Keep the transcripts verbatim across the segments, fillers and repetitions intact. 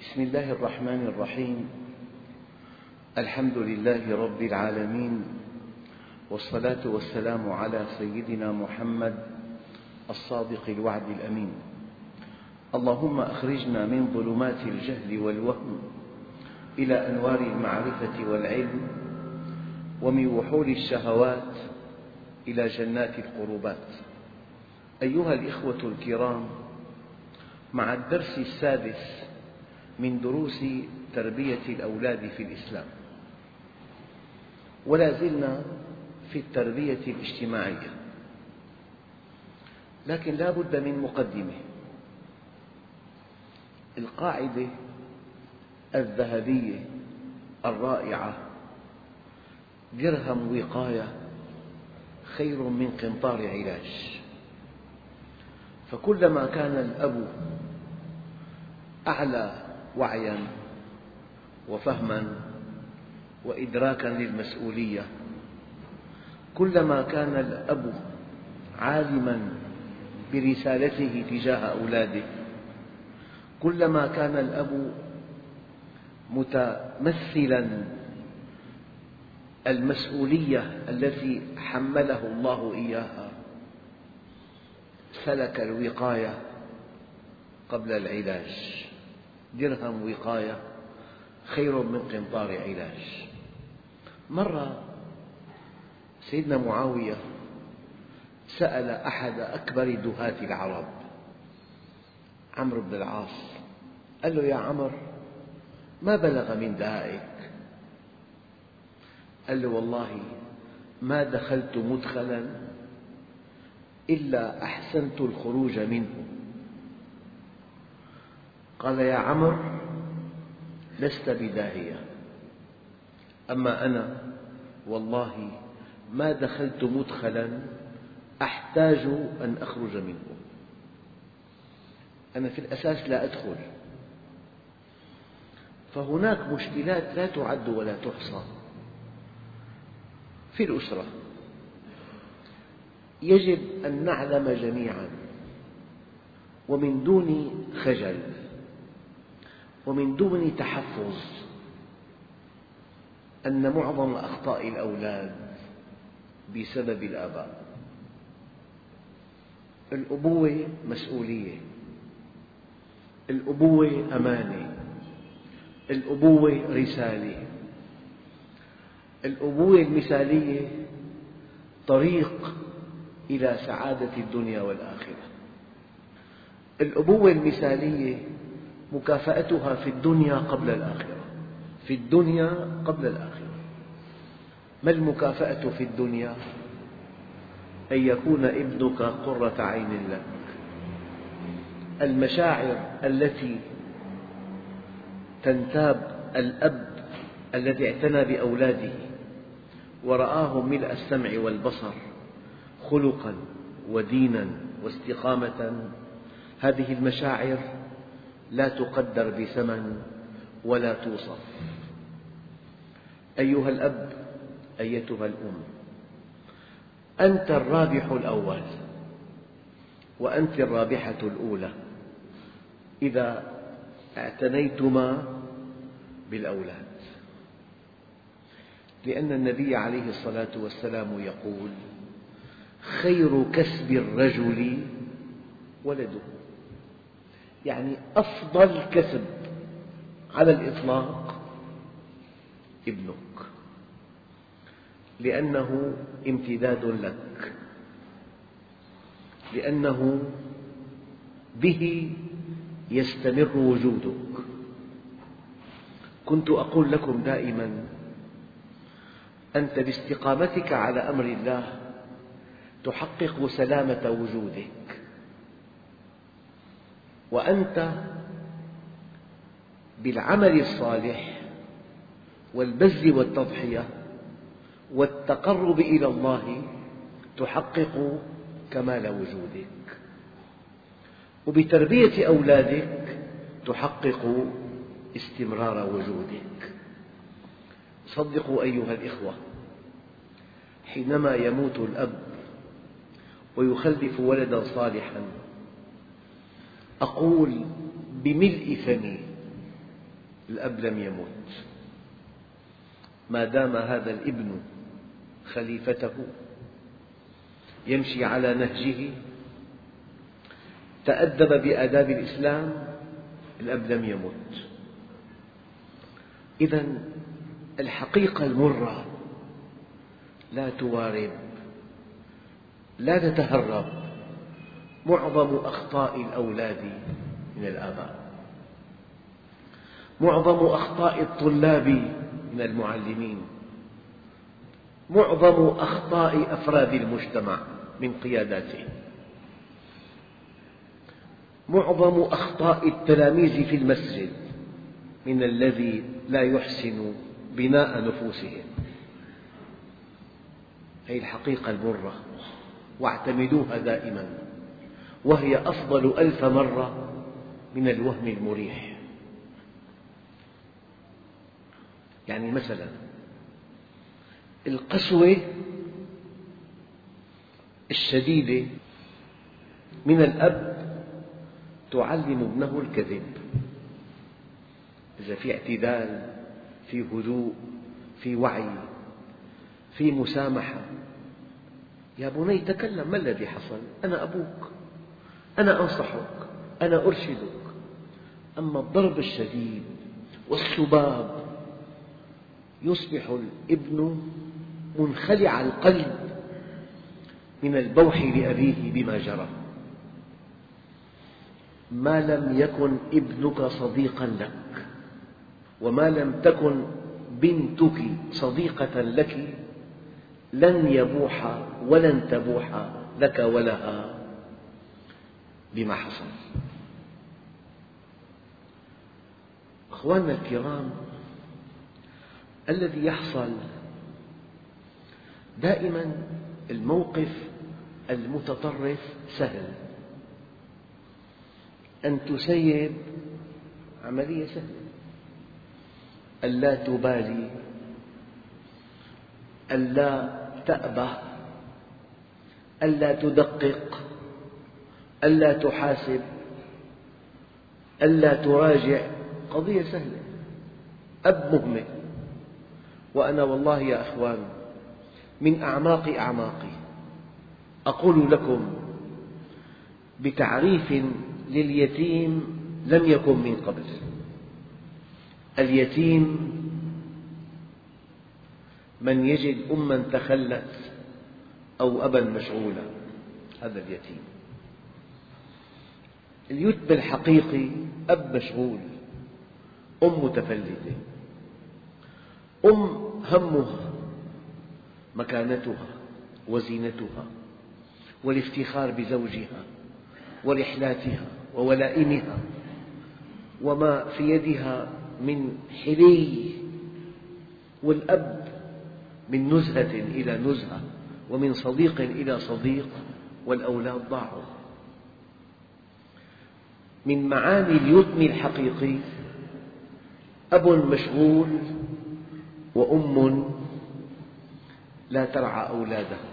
بسم الله الرحمن الرحيم. الحمد لله رب العالمين، والصلاة والسلام على سيدنا محمد الصادق الوعد الأمين. اللهم أخرجنا من ظلمات الجهل والوهم إلى أنوار المعرفة والعلم، ومن وحول الشهوات إلى جنات القربات. أيها الإخوة الكرام، مع الدرس السادس من دروس تربية الأولاد في الإسلام، ولا زلنا في التربية الاجتماعية، لكن لا بد من مقدمة. القاعدة الذهبية الرائعة: درهم وقاية خير من قنطار علاج. فكلما كان الأب أعلى وعياً وفهماً وإدراكاً للمسؤولية، كلما كان الأب عالماً برسالته تجاه أولاده، كلما كان الأب متمثلاً المسؤولية التي حمله الله إياها، سلك الوقاية قبل العلاج. درهم وقاية خير من قنطار علاج. مرة سيدنا معاوية سأل أحد أكبر دهاة العرب، عمرو بن العاص، قال له: يا عمرو، ما بلغ من دهائك؟ قال له: والله ما دخلت مدخلا إلا أحسنت الخروج منه. قال: يا عمرو، لست بداهية، أما أنا والله ما دخلت مدخلا أحتاج أن أخرج منه. أنا في الأساس لا أدخل. فهناك مشكلات لا تعد ولا تحصى في الأسرة، يجب أن نعلم جميعا ومن دون خجل ومن دون تحفظ أن معظم أخطاء الأولاد بسبب الآباء. الأبوة مسؤولية، الأبوة أمانة، الأبوة رسالة. الأبوة المثالية طريق إلى سعادة الدنيا والآخرة. الأبوة المثالية مكافأتها في الدنيا قبل الآخرة، في الدنيا قبل الآخرة. ما المكافأة في الدنيا؟ أن يكون ابنك قرة عين لك. المشاعر التي تنتاب الأب الذي اعتنى بأولاده ورآهم ملء السمع والبصر خلقاً وديناً واستقامة، هذه المشاعر لا تقدر بثمن ولا توصف. أيها الأب، أيتها الأم، أنت الرابح الأول وأنت الرابحة الأولى إذا اعتنيتما بالأولاد، لأن النبي عليه الصلاة والسلام يقول: خير كسب الرجل ولده. يعني أفضل كسب على الإطلاق ابنك، لأنه امتداد لك، لأنه به يستمر وجودك. كنت أقول لكم دائما: أنت باستقامتك على أمر الله تحقق سلامة وجودك، وأنت بالعمل الصالح والبذل والتضحية والتقرب إلى الله تحقق كمال وجودك، وبتربية أولادك تحقق استمرار وجودك. صدقوا أيها الإخوة، حينما يموت الأب ويخلف ولدا صالحا، أقول بملء فمي الأب لم يمت، ما دام هذا الابن خليفته يمشي على نهجه، تأدب بآداب الإسلام، الأب لم يمت. إذن الحقيقة المرة لا توارب، لا نتهرب. معظم أخطاء الأولاد من الآباء، معظم أخطاء الطلاب من المعلمين، معظم أخطاء أفراد المجتمع من قياداتهم، معظم أخطاء التلاميذ في المسجد من الذي لا يحسن بناء نفوسهم. هذه الحقيقة المرة، واعتمدوها دائما، وهي أفضل ألف مرة من الوهم المريح. يعني مثلا القسوة الشديدة من الأب تعلم ابنه الكذب. إذا في اعتدال، في هدوء، في وعي، في مسامحة، يا بني تكلم، ما الذي حصل؟ أنا أبوك، أنا أنصحك، أنا أرشدك. أما الضرب الشديد والسباب يصبح الابن منخلع القلب من البوح لأبيه بما جرى. ما لم يكن ابنك صديقا لك، وما لم تكن بنتك صديقة لك، لن يبوح ولن تبوح لك ولها بما حصل. أخواننا الكرام، الذي يحصل دائما الموقف المتطرف سهل، أن تسيب عملية سهلة، ألا تبالي، ألا تأبه، ألا تدقق، ألا تحاسب، ألا تراجع، قضية سهلة. أب مهمل. وأنا والله يا أخوان من أعماق أعماقي أقول لكم بتعريف لليتيم لم يكن من قبل: اليتيم من يجد أما تخلت أو أبا مشغولا، هذا اليتيم. اليتم الحقيقي أب مشغول، أم متفلتة، أم همها مكانتها وزينتها والافتخار بزوجها ورحلاتها وولائمها وما في يدها من حلي، والأب من نزهة إلى نزهة ومن صديق إلى صديق، والأولاد ضاعوا. من معاني اليتم الحقيقي أب مشغول وأم لا ترعى أولادها.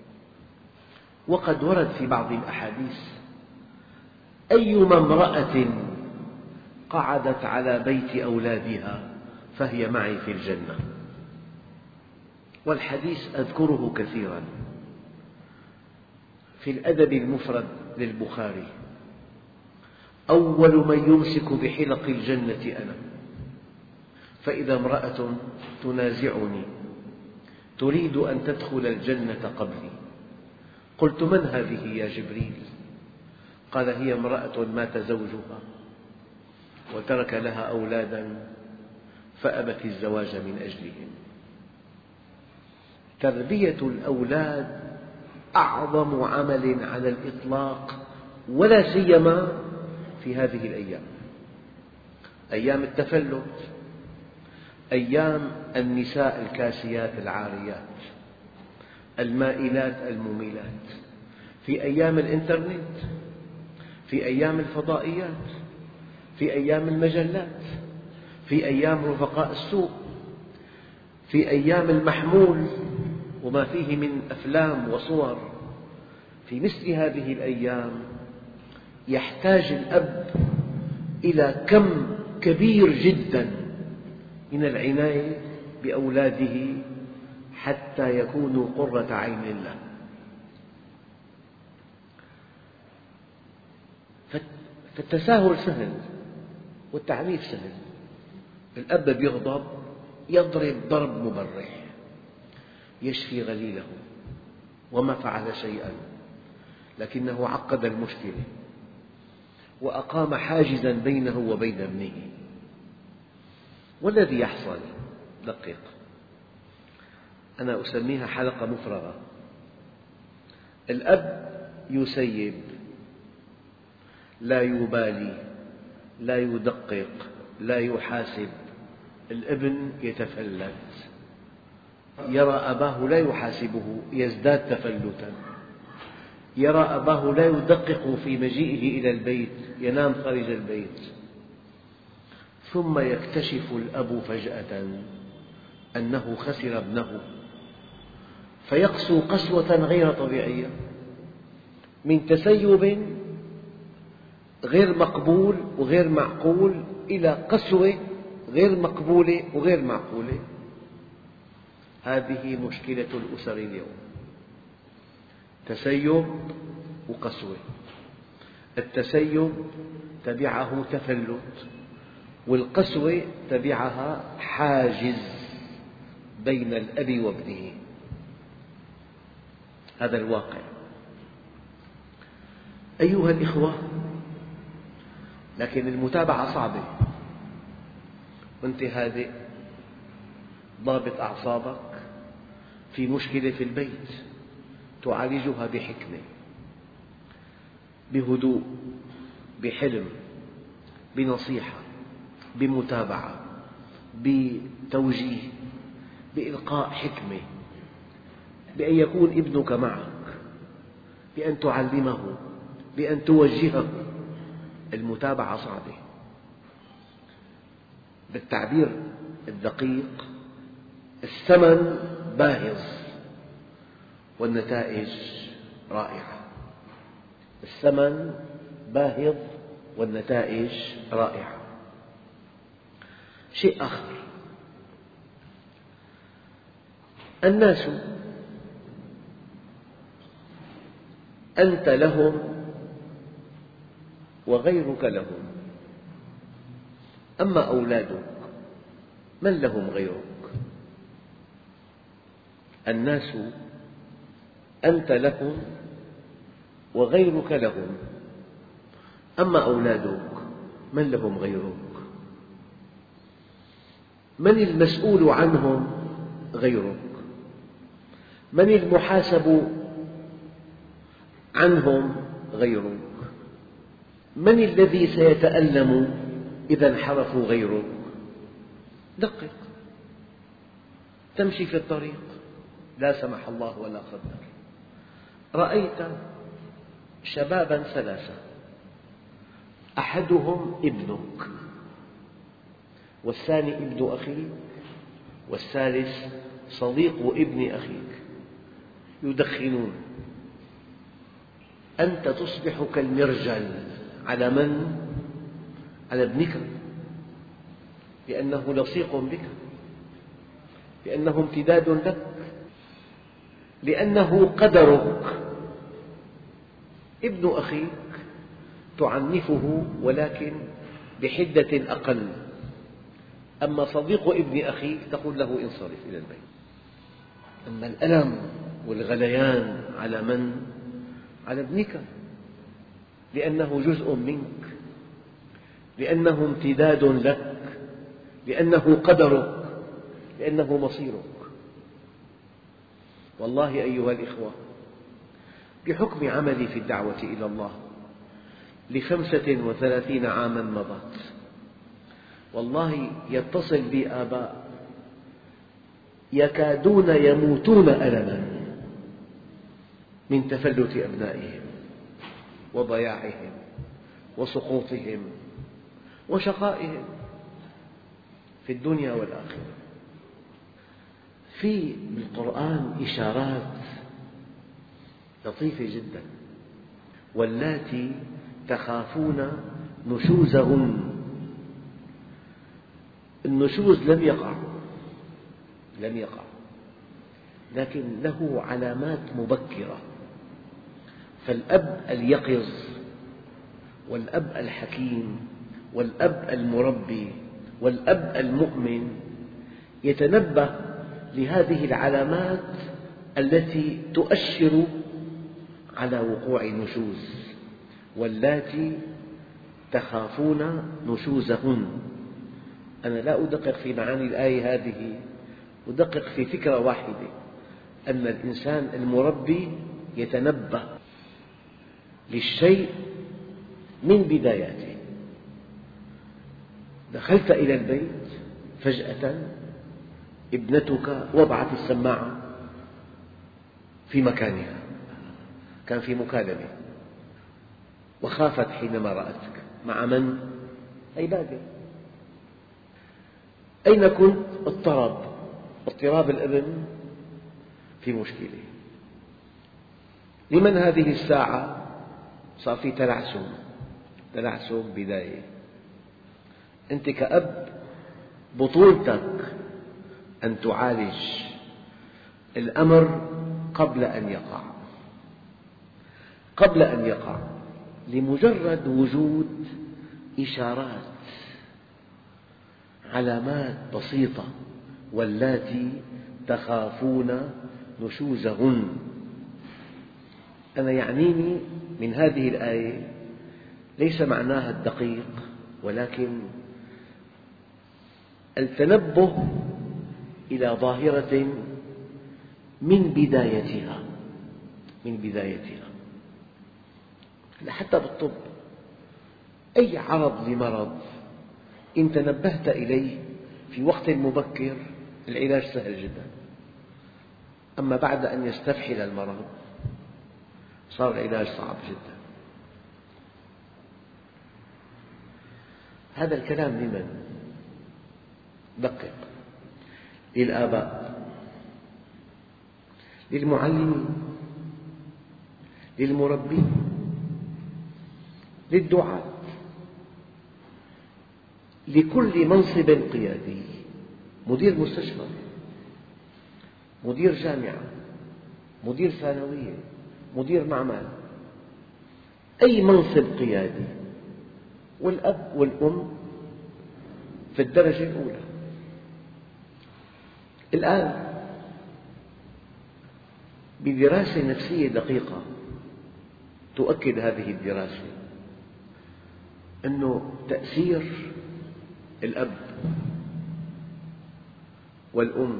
وقد ورد في بعض الأحاديث: أيما امرأة قعدت على بيت أولادها فهي معي في الجنة. والحديث أذكره كثيرا في الأدب المفرد للبخاري: أول من يمسك بحلق الجنة أنا، فإذا امرأة تنازعني تريد أن تدخل الجنة قبلي، قلت: من هذه يا جبريل؟ قال: هي امرأة مات زوجها وترك لها أولادا فأبت الزواج من أجلهم. تربية الأولاد أعظم عمل على الإطلاق، ولا سيما في هذه الأيام، أيام التفلت، أيام النساء الكاسيات العاريات المائلات المميلات، في أيام الإنترنت، في أيام الفضائيات، في أيام المجلات، في أيام رفقاء السوق، في أيام المحمول وما فيه من أفلام وصور. في مثل هذه الأيام يحتاج الأب إلى كم كبير جدا من العناية بأولاده حتى يكونوا قرة عين له. فالتساهل سهل والتعنيف سهل. الأب بيغضب يضرب ضرب مبرح يشفي غليله وما فعل شيئا، لكنه عقد المشكلة وأقام حاجزا بينه وبين ابنه. والذي يحصل دقق، أنا أسميها حلقة مفرغة. الأب يسيب، لا يبالي، لا يدقق، لا يحاسب. الابن يتفلت، يرى أباه لا يحاسبه يزداد تفلتا، يرى أباه لا يدقق في مجيئه إلى البيت ينام خارج البيت. ثم يكتشف الأب فجأة أنه خسر ابنه، فيقسو قسوة غير طبيعية، من تسيب غير مقبول وغير معقول إلى قسوة غير مقبولة وغير معقولة. هذه مشكلة الأسر اليوم، تسيب وقسوة. التسيب تبعه تفلت، والقسوة تبعها حاجز بين الأب وابنه. هذا الواقع. أيها الإخوة، لكن المتابعة صعبة، وأنت هادئ ضابط أعصابك، في مشكلة في البيت تعالجها بحكمة، بهدوء، بحلم، بنصيحة، بمتابعة، بتوجيه، بإلقاء حكمة، بأن يكون ابنك معك، بأن تعلمه، بأن توجهه. المتابعة صعبة، بالتعبير الدقيق الثمن باهظ والنتائج رائعة. الثمن باهظ والنتائج رائعة. شيء آخر، الناس أنت لهم وغيرك لهم، أما أولادك من لهم غيرك؟ الناس أنت لهم وغيرك لهم، أما أولادك من لهم غيرك؟ من المسؤول عنهم غيرك؟ من المحاسب عنهم غيرك؟ من الذي سيتألم إذا انحرفوا غيرك؟ دقق، تمشي في الطريق لا سمح الله ولا قدر، رأيت شبابا ثلاثة، أحدهم ابنك، والثاني ابن أخيك، والثالث صديق ابن أخيك، يدخنون. أنت تصبح كالمرجل على من؟ على ابنك، لأنه لصيق بك، لأنه امتداد لك، لأنه قدرك. ابن أخيك تعنفه ولكن بحدة أقل، أما صديق ابن أخيك تقول له انصرف إلى البيت. أما الألم والغليان على من؟ على ابنك، لأنه جزء منك، لأنه امتداد لك، لأنه قدرك، لأنه مصيرك. والله أيها الإخوة، بحكم عملي في الدعوة إلى الله لخمسة وثلاثين عاما مضت، والله يتصل بي آباء يكادون يموتون ألما من تفلت أبنائهم وضياعهم وسقوطهم وشقائهم في الدنيا والآخرة. في بالقرآن إشارات لطيفة جدا: واللاتي تخافون نشوزهن النشوز لم يقع لم يقع لكن له علامات مبكرة. فالأب اليقظ والأب الحكيم والأب المربي والأب المؤمن يتنبه لهذه العلامات التي تؤشر على وقوع نشوز. واللاتي تخافون نشوزهن. أنا لا أدقق في معاني الآية هذه، أدقق في فكرة واحدة، أن الإنسان المربي يتنبه للشيء من بداياته. دخلت إلى البيت فجأة ابنتك وضعت السماعة في مكانها، كان في مكالمة، وخافت حينما رأتك. مع من؟ أي بادئ. أين كنت؟ اضطرب اضطراب الابن في مشكلة. لمن هذه الساعة؟ صار في تلعثم تلعثم بداية. أنت كأب بطولتك أن تعالج الأمر قبل أن يقع قبل أن يقع لمجرد وجود إشارات، علامات بسيطة. واللاتي تخافون نشوزهن. أنا يعنيني من هذه الآية ليس معناها الدقيق، ولكن التنبه إلى ظاهرة من بدايتها من بدايتها حتى بالطب، أي عرض لمرض إن تنبهت إليه في وقت مبكر العلاج سهل جدا. أما بعد أن يستفحل المرض صار العلاج صعب جدا. هذا الكلام لمن؟ دقق. للآباء، للمعلمين، للمربين، للدعاة، لكل منصب قيادي، مدير مستشفى، مدير جامعة، مدير ثانوية، مدير معمل، أي منصب قيادي. والأب والأم في الدرجة الأولى. الآن بدراسة نفسية دقيقة تؤكد هذه الدراسة أنه تأثير الأب والأم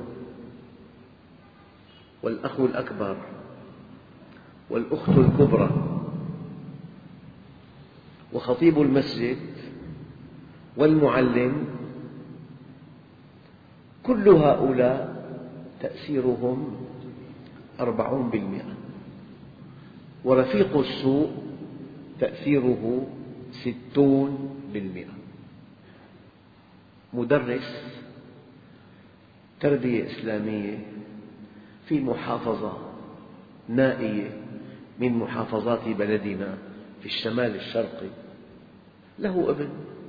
والأخ الأكبر والأخت الكبرى وخطيب المسجد والمعلم، كل هؤلاء تأثيرهم أربعون بالمئة، ورفيق السوء تأثيره ستون بالمئة. مدرس تربية إسلامية في محافظة نائية من محافظات بلدنا في الشمال الشرقي، له ابن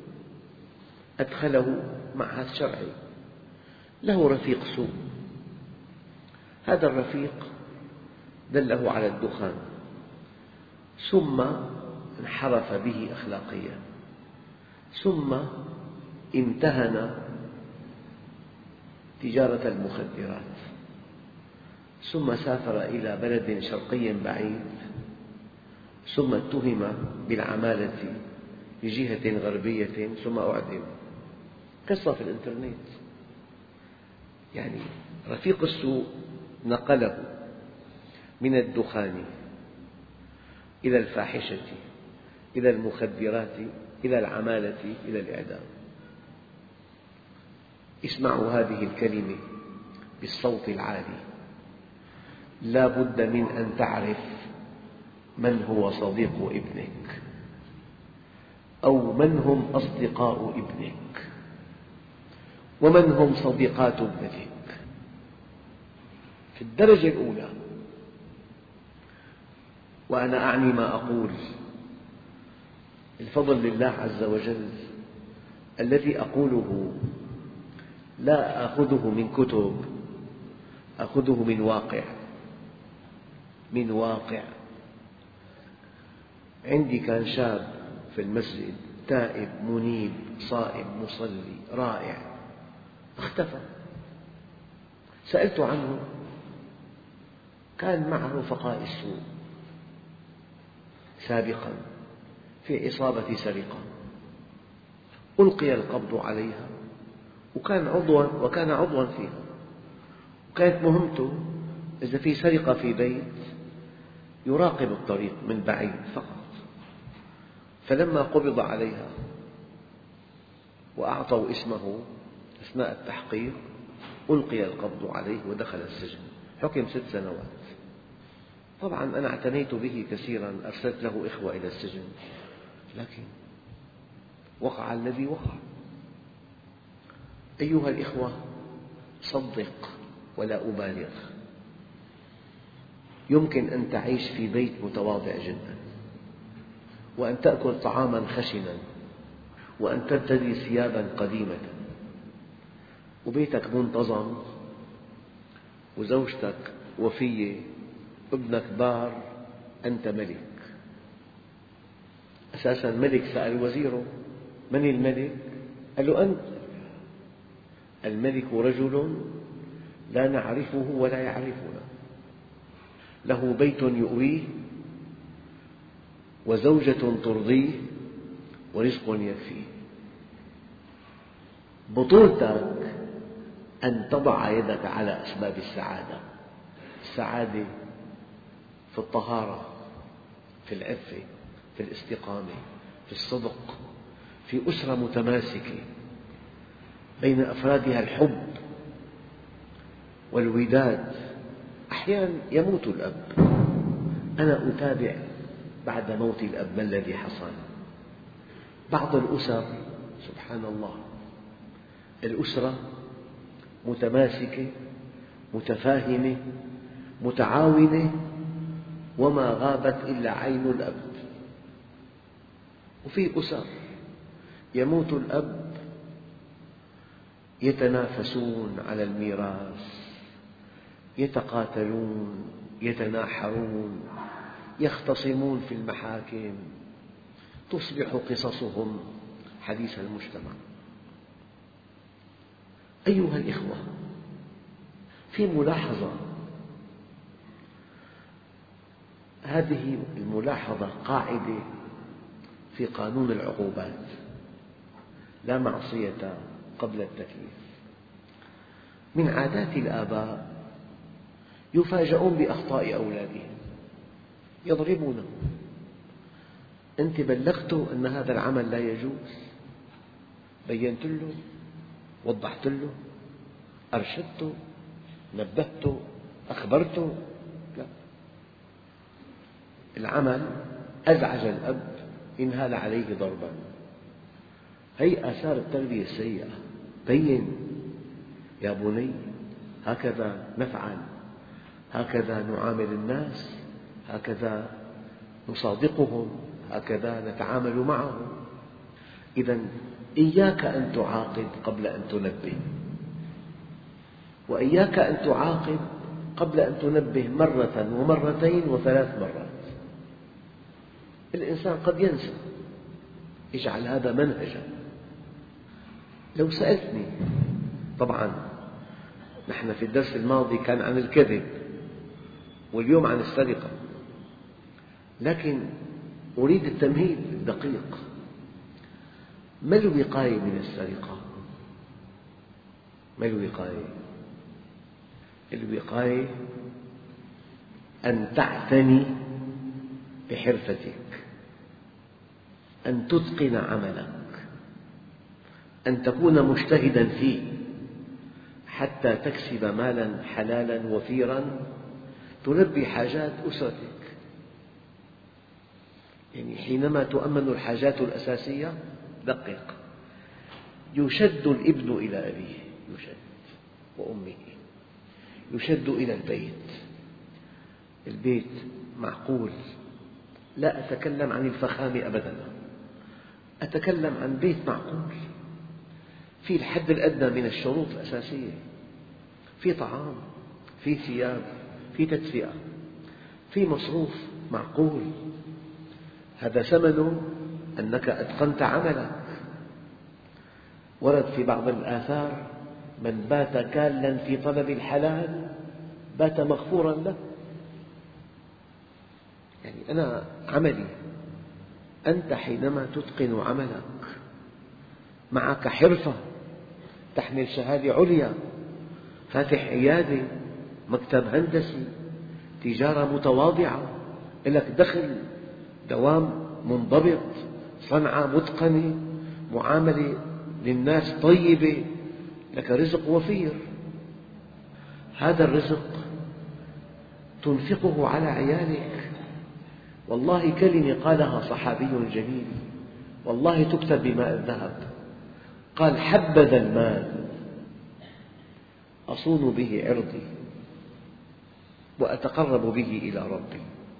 أدخله معهد شرعي، له رفيق سوء. هذا الرفيق دله على الدخان، ثم انحرف به أخلاقيا، ثم امتهن تجارة المخدرات، ثم سافر إلى بلد شرقي بعيد، ثم اتهم بالعمالة بجهة غربية، ثم أعدم. قصة في الإنترنت. يعني رفيق السوء نقله من الدخان إلى الفاحشة إلى المخدرات إلى العمالة إلى الإعدام. اسمعوا هذه الكلمة بالصوت العالي: لا بد من أن تعرف من هو صديق ابنك أو من هم أصدقاء ابنك ومن هم صديقات ابنتك. في الدرجة الأولى. وأنا أعني ما أقول، الفضل لله عز وجل. الذي أقوله لا آخذه من كتب، آخذه من واقع، من واقع. عندي كان شاب في المسجد تائب منيب صائم مصلي رائع، اختفى. سألت عنه، كان معه رفقاء السوء سابقا في عصابة سرقة، ألقي القبض عليها، وكان عضوا وكان عضوا فيها، وكانت مهمته إذا في سرقة في بيت يراقب الطريق من بعيد فقط. فلما قبض عليها وأعطوا اسمه أثناء التحقيق ألقي القبض عليه ودخل السجن، حكم ست سنوات. طبعا أنا اعتنيت به كثيرا، أرسلت له إخوة إلى السجن، لكن وقع الذي وقع. أيها الإخوة، صدق ولا أبالغ، يمكن أن تعيش في بيت متواضع جدا، وأن تأكل طعاما خشنا، وأن ترتدي ثيابا قديمة، وبيتك منتظم، وزوجتك وفية، ابنك بار، أنت ملك. أساسا ملك سأل وزيره: من الملك؟ قال له: أنت. الملك رجل لا نعرفه ولا يعرفنا، له بيت يؤويه، وزوجة ترضيه، ورزق يكفيه. بطولتك أن تضع يدك على أسباب السعادة. السعادة في الطهارة، في العفة، في الاستقامة، في الصدق، في أسرة متماسكة بين أفرادها الحب والوداد. أحيانا يموت الأب، أنا أتابع بعد موت الأب ما الذي حصل. بعض الأسر سبحان الله، الأسرة متماسكة متفاهمة متعاونة، وما غابت إلا عين الأب. وفي أسر يموت الأب يتنافسون على الميراث، يتقاتلون، يتناحرون، يختصمون في المحاكم، تصبح قصصهم حديث المجتمع. أيها الإخوة، في ملاحظة، هذه الملاحظة قاعدة في قانون العقوبات: لا معصية قبل التكليف. من عادات الآباء يفاجؤون بأخطاء أولادهم، يضربونه. أنت بلغته أن هذا العمل لا يجوز، بينت له، وضحت له، أرشدته، نبهته، أخبرته؟ لا، العمل أزعج الأب، انهال عليه ضربا. هي آثار التربية السيئة. بين: يا بني هكذا نفعل، هكذا نعامل الناس، هكذا نصادقهم، هكذا نتعامل معهم. إذا إياك أن تعاقب قبل أن تنبه، وإياك أن تعاقب قبل أن تنبه مرة ومرتين وثلاث مرات. الإنسان قد ينسى. اجعل هذا منهجا. لو سألتني، طبعا نحن في الدرس الماضي كان عن الكذب، واليوم عن السرقة، لكن أريد التمهيد الدقيق. ما الوقاية من السرقة؟ ما الوقاية؟ الوقاية أن تعتني بحرفتك، أن تتقن عملك، أن تكون مجتهدا فيه حتى تكسب مالا حلالا وفيرا تلبي حاجات أسرتك. يعني حينما تؤمن الحاجات الأساسية، دقق: يشد الابن إلى أبيه، يشد، وأمه، يشد إلى البيت. البيت معقول، لا أتكلم عن الفخامة أبدا، أتكلم عن بيت معقول في الحد الأدنى من الشروط الأساسية، في طعام، في ثياب، في تدفئة، في مصروف معقول، هذا ثمنه أنك أتقنت عملك. ورد في بعض الآثار: من بات كالا في طلب الحلال بات مغفورا له. يعني أنا عملي، أنت حينما تتقن عملك معك حرفة، تحمل شهادة عليا، فاتح عيادة، مكتب هندسي، تجارة متواضعة، لك دخل دوام منضبط، صنعة متقنة، معاملة للناس طيبة، لك رزق وفير. هذا الرزق تنفقه على عيالك. والله كلمة قالها صحابي جليل والله تكتب بماء الذهب، قال: حبذا المال أصون به عرضي وأتقرب به إلى ربي.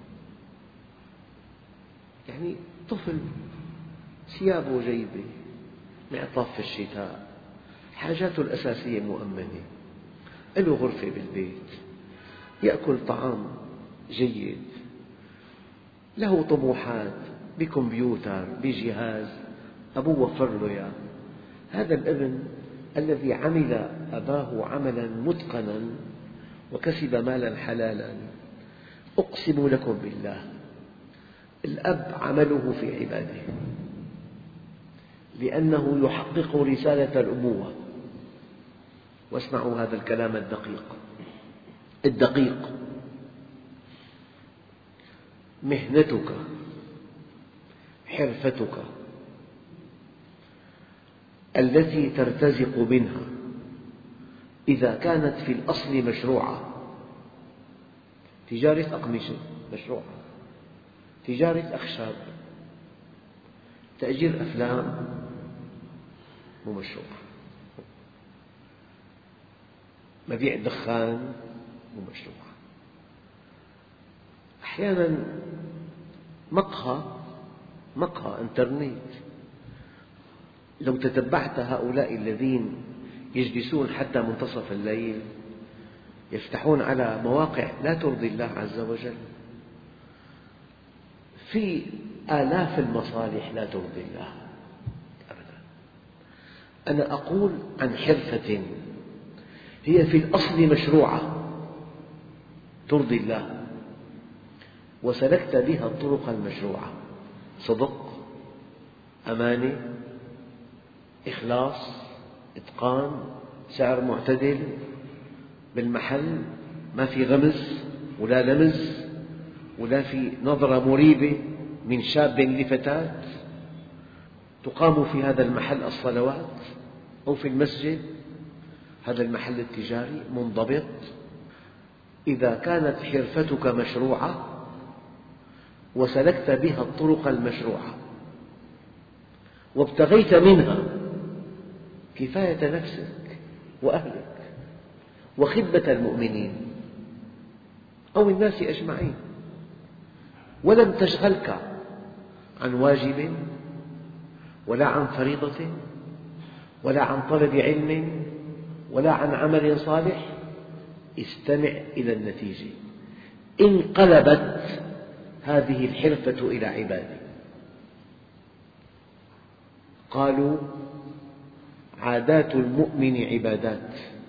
يعني طفل ثيابه جيدة، معطف في الشتاء، حاجاته الأساسية مؤمنة، له غرفة بالبيت، يأكل طعام جيد، له طموحات بكمبيوتر، بجهاز أبوه وفر له إياه. هذا الابن الذي عمل أباه عملا متقنا وكسب مالا حلالا، أقسم لكم بالله الأب عمله في عباده، لأنه يحقق رسالة الأبوة. واسمعوا هذا الكلام الدقيق الدقيق: مهنتك، حرفتك التي ترتزق منها إذا كانت في الأصل مشروعة، تجارة أقمشة مشروعة، تجارة أخشاب، تأجير أفلام مو مشروع، مبيع دخان مو مشروع، أحيانا مقهى مقهى انترنت. لو تتبعت هؤلاء الذين يجلسون حتى منتصف الليل يفتحون على مواقع لا ترضي الله عز وجل، في آلاف المصالح لا ترضي الله أبدا. أنا أقول عن حرفة هي في الأصل مشروعة ترضي الله وسلكت بها الطرق المشروعة: صدق، أمانة، إخلاص، إتقان، سعر معتدل، بالمحل ما في غمز ولا لمز ولا في نظرة مريبة من شاب لفتاة. تقام في هذا المحل الصلوات أو في المسجد، هذا المحل التجاري منضبط. إذا كانت حرفتك مشروعة وسلكت بها الطرق المشروعة وابتغيت منها كفاية نفسك وأهلك وخدمة المؤمنين أو الناس أجمعين، ولم تشغلك عن واجب ولا عن فريضة ولا عن طلب علم ولا عن عمل صالح، استمع إلى النتيجة: انقلبت هذه الحرفة إلى عبادة. قالوا: عادات المؤمن عبادات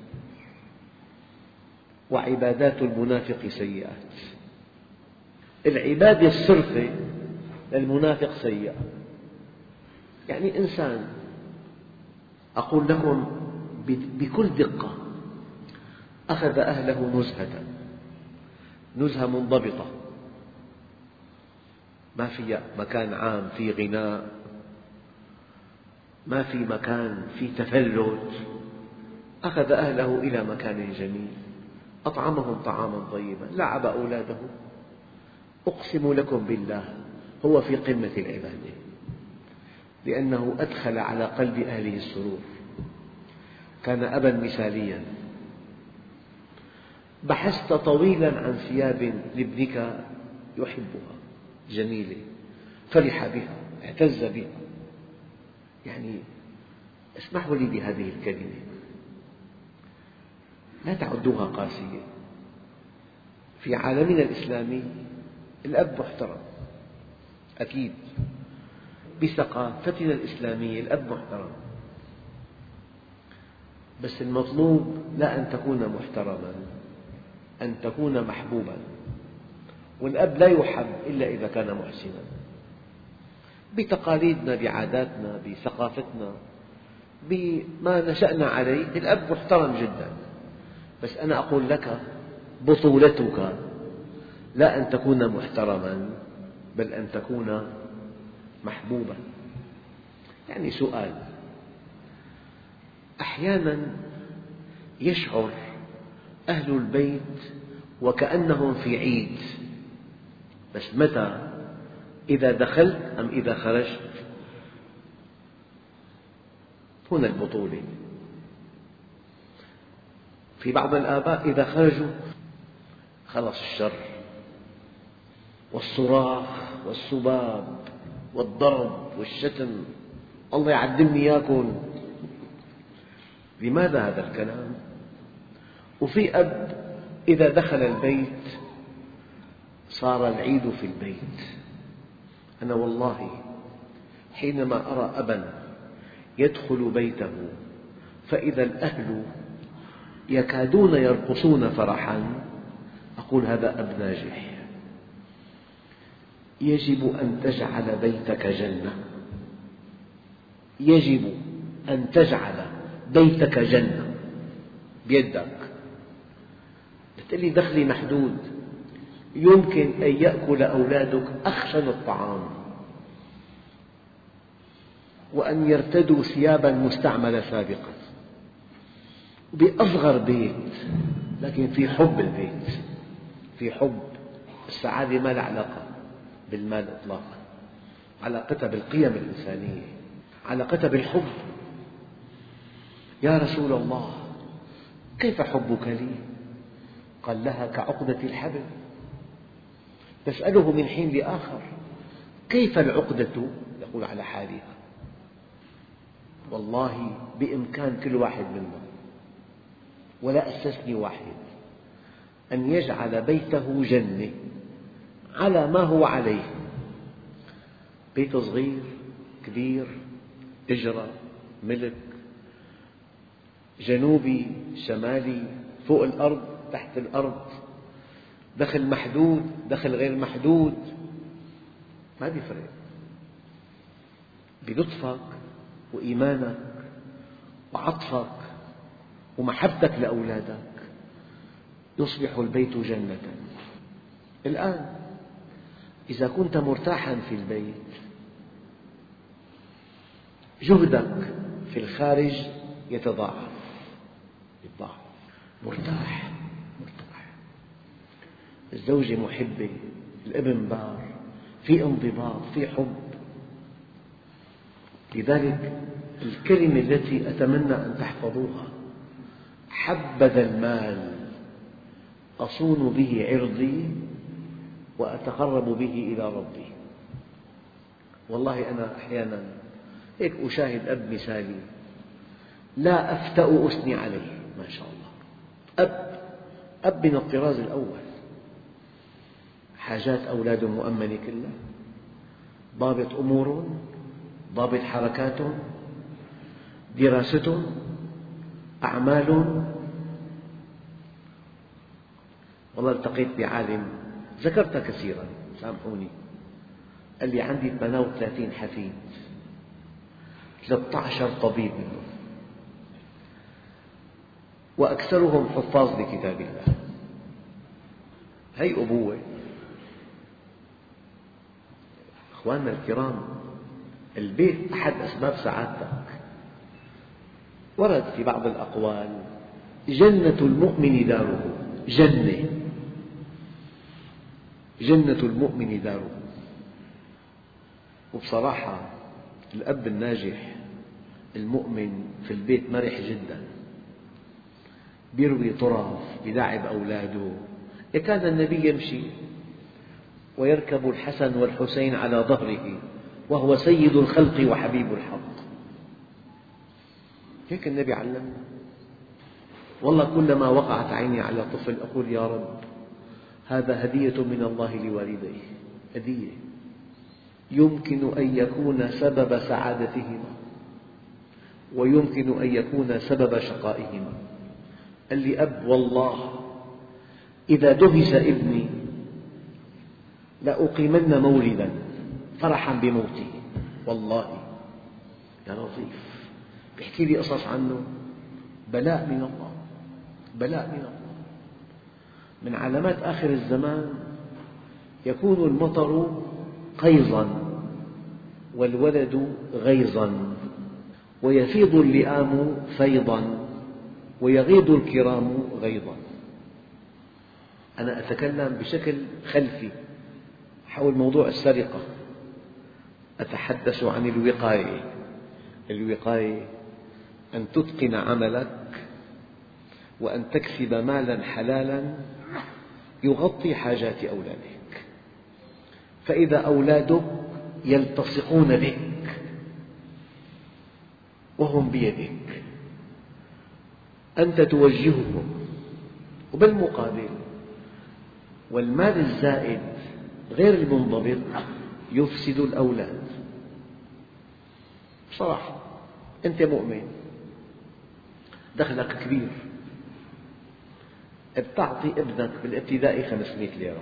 وعبادات المنافق سيئات. العبادة الصرفة للمنافق سيئة. يعني إنسان، أقول لكم بكل دقة، أخذ أهله نزهة نزهة منضبطة، ما في مكان عام فيه غناء، ما في مكان فيه تفلت، أخذ أهله إلى مكان جميل، أطعمهم طعاما طيبا، لعب أولاده. أقسم لكم بالله هو في قمة العبادة، لأنه أدخل على قلب أهله السرور. كان أبا مثاليا. بحثت طويلا عن ثياب لابنك يحبها جميلة، فرح بها، اعتز بها، يعني اسمحوا لي بهذه الكلمة، لا تعدوها قاسية. في عالمنا الإسلامي الأب محترم أكيد، بثقافتنا الإسلامية الأب محترم، بس المطلوب لا أن تكون محترما، أن تكون محبوبا. والأب لا يحب إلا إذا كان محسنا، بتقاليدنا، بعاداتنا، بثقافتنا، بما نشأنا عليه. الأب محترم جدا، بس أنا أقول لك بطولتك لا أن تكون محترما، بل أن تكون محبوبا. يعني سؤال، أحيانا يشعر أهل البيت وكأنهم في عيد، بس متى؟ إذا دخلت أم إذا خرجت؟ هنا البطولة. في بعض الآباء إذا خرجوا خلص الشر والصراخ والسباب والضرب والشتم، الله يعدمني إياكم. لماذا هذا الكلام؟ وفي أب إذا دخل البيت صار العيد في البيت. أنا والله حينما أرى أبا يدخل بيته فإذا الأهل يكادون يرقصون فرحا، أقول هذا أب ناجح. يجب أن تجعل بيتك جنة، يجب أن تجعل بيتك جنة بيدك. تقول لي دخلي محدود، يمكن أن يأكل أولادك أخشن الطعام وأن يرتدوا ثيابا مستعملة سابقا بأصغر بيت، لكن في حب البيت، في حب. السعادة ما لها علاقة بالمال إطلاقا، علاقتها بالقيم الإنسانية، علاقتها بالحب. يا رسول الله كيف حبك لي؟ قال لها كعقدة الحبل. تسأله من حين لآخر كيف العقدة؟ يقول على حالها. والله بإمكان كل واحد منا، ولا أستثني واحد، أن يجعل بيته جنة على ما هو عليه. بيت صغير، كبير، إجرة، ملك، جنوبي، شمالي، فوق الأرض، تحت الأرض، دخل محدود، دخل غير محدود، ما بيفرق. بلطفك وإيمانك وعطفك ومحبتك لأولادك يصبح البيت جنة. الآن إذا كنت مرتاحا في البيت، جهدك في الخارج يتضاعف، يتضاعف. مرتاح مرتاح، الزوجة محبة، الابن بار، في انضباط، في حب. لذلك الكلمة التي أتمنى أن تحفظوها: حبذا المال أصون به عرضي وأتقرب به إلى ربي. والله أنا أحيانا هيك أشاهد أب مثالي لا أفتأ أثني عليه، ما شاء الله، أب أب من الطراز الأول، حاجات أولاده مؤمنة كلها، ضابط أمورهم، ضابط حركاتهم، دراستهم، أعمالهم. والله التقيت بعالم ذكرت كثيرا، سامحوني، قال لي عندي ثمانية وثلاثين حفيد، ثلاثة عشر طبيب منهم، وأكثرهم حفاظ لكتاب الله. هي أبوة. أخواننا الكرام، البيت أحد أسباب سعادتك. ورد في بعض الأقوال: جنة المؤمن داره، جنة جنة المؤمن داره. وبصراحة الأب الناجح المؤمن في البيت مرح جدا، بيروي طرف، بيلاعب أولاده. كان النبي يمشي ويركب الحسن والحسين على ظهره وهو سيد الخلق وحبيب الحق. هيك النبي علمنا. والله كلما وقعت عيني على طفل أقول يا رب هذا هدية من الله لوالديه، هدية يمكن أن يكون سبب سعادتهما ويمكن أن يكون سبب شقائهما. قال لي أب والله إذا دهس ابني لأقيمن مولدا فرحا بموته، والله يا لطيف. يحكي لي قصص عنه، بلاء من الله، بلاء من الله. من علامات آخر الزمان يكون المطر قيظا والولد غيظا، ويفيض اللئام فيضا ويغيض الكرام غيظا. أنا أتكلم بشكل خلفي حول موضوع السرقة، أتحدث عن الوقاية. الوقاية أن تتقن عملك وأن تكسب مالا حلالا يغطي حاجات أولادك، فإذا أولادك يلتصقون بك وهم بيدك أنت توجههم، وبالمقابل والمال الزائد غير المنضبط يفسد الأولاد. بصراحة أنت مؤمن دخلك كبير، بتعطي ابنك بالابتدائي خمسمئة ليرة،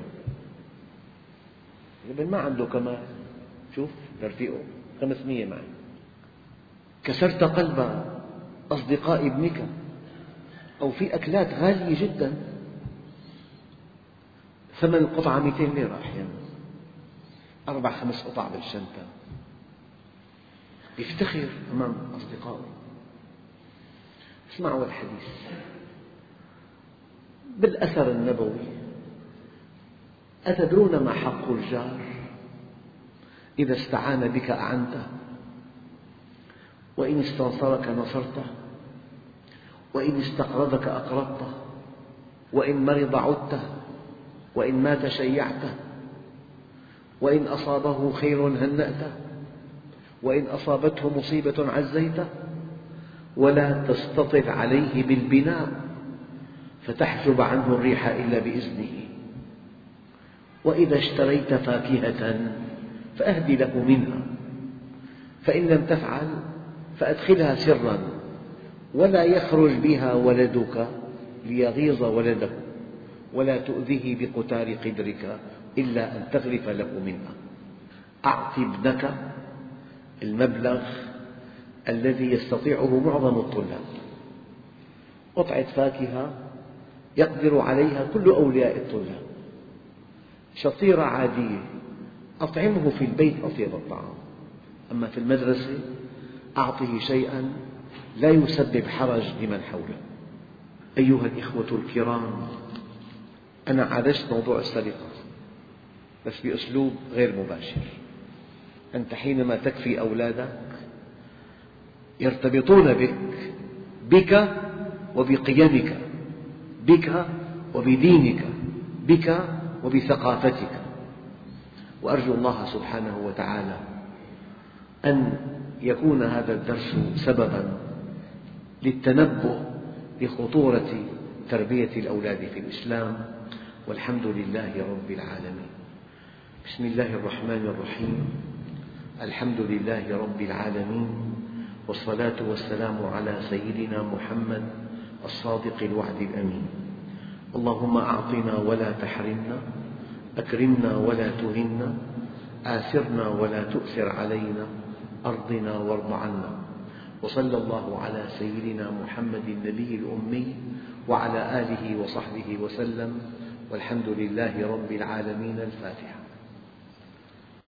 الابن ما عنده كمان، شوف لرفيقه خمسمئة معي. كسرت قلب أصدقاء ابنك، أو في أكلات غالية جدا ثمن القطعة مئتين ليرة أحيانا، أربع خمس قطع بالشنطة، يفتخر أمام أصدقائه. اسمعوا الحديث بالأثر النبوي: أتدرون ما حق الجار؟ إذا استعان بك أعنته، وإن استنصرك نصرته، وإن استقرضك أقرضته، وإن مرض عدته، وإن مات شيعته، وإن أصابه خير هنأته، وإن أصابته مصيبة عزيته، ولا تستطل عليه بالبناء فتحجب عنه الريح إلا بإذنه. وإذا اشتريت فاكهة فأهد له منها، فإن لم تفعل فأدخلها سرا، ولا يخرج بها ولدك ليغيظ ولده، ولا تؤذيه بقتال قدرك إلا أن تغرف له منها. أعط ابنك المبلغ الذي يستطيعه معظم الطلاب. قطعة فاكهة يقدر عليها كل أولياء الطلاب، شطيرة عادية أطعمه في البيت أطيب الطعام، أما في المدرسة أعطه شيئا لا يسبب حرج لمن حوله. أيها الإخوة الكرام، أنا عالجت موضوع السرقة بس بأسلوب غير مباشر. أنت حينما تكفي أولادك يرتبطون بك بك وبقيمك، بك وبدينك، بك وبثقافتك. وأرجو الله سبحانه وتعالى أن يكون هذا الدرس سببا للتنبه لخطورة تربية الأولاد في الإسلام، والحمد لله رب العالمين. بسم الله الرحمن الرحيم، الحمد لله رب العالمين، والصلاة والسلام على سيدنا محمد الصادق الوعد الأمين. اللهم أعطنا ولا تحرمنا، أكرمنا ولا تهنا، آثرنا ولا تؤثر علينا، أرضنا وارض عنا. وصلى الله على سيدنا محمد النبي الأمي وعلى آله وصحبه وسلم، والحمد لله رب العالمين. الفاتحة.